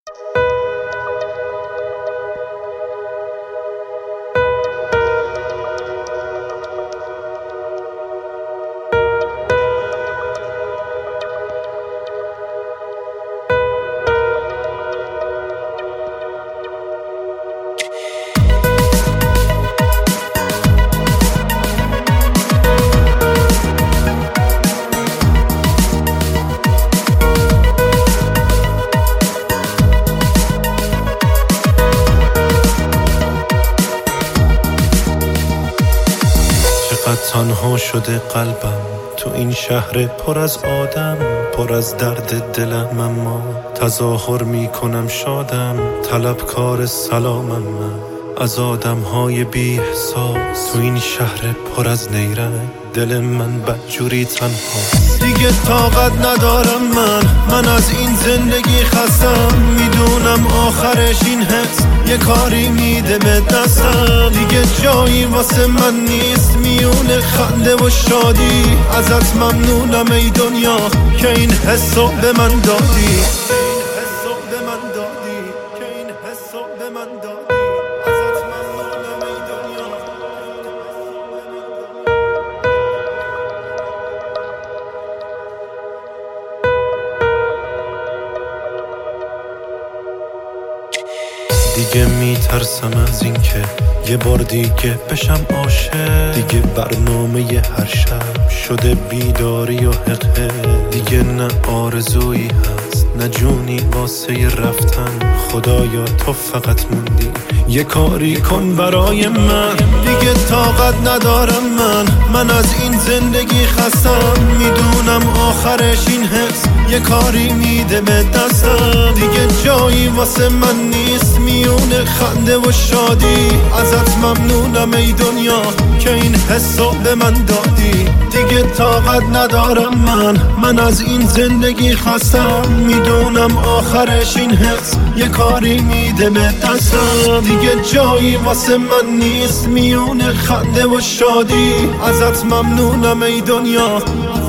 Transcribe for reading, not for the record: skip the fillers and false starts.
تنها شده قلبم تو این شهر پر از آدم، پر از درد دلم، اما تظاهر میکنم شادم، طلبکار سلامم من از آدمهای بی احساس. تو این شهر پر از نیرنگ دل من بدجوری تنها. دیگه طاقت ندارم من از این زندگی خستم، میدونم آخرش این حس یه کاری میده به دستم. دیگه جایی واسه من نیست میونه خنده و شادی، ازت ممنونم ای دنیا که این حسو به من دادی. دیگه میترسم از این که یه بار دیگه بشم عاشق، دیگه برنامه هر شب شده بیداری و حقه. دیگه نه آرزویی هست نه جونی واسه رفتن، خدایا تو فقط موندی یه کاری کن برای من. دیگه طاقت ندارم من از این زندگی خستم، میدونم آخرش این حس یه کاری میده به دستم. دیگه جایی واسه من نیست میونه خنده و شادی، ازت ممنونم ای دنیا که این حسو به من دادی. دیگه طاقت ندارم من از این زندگی خستم، میدونم آخرش این حس یه کاری میده به دستم. دیگه جایی واسه من نیست میونه خنده و شادی، ازت ممنونم ای دنیا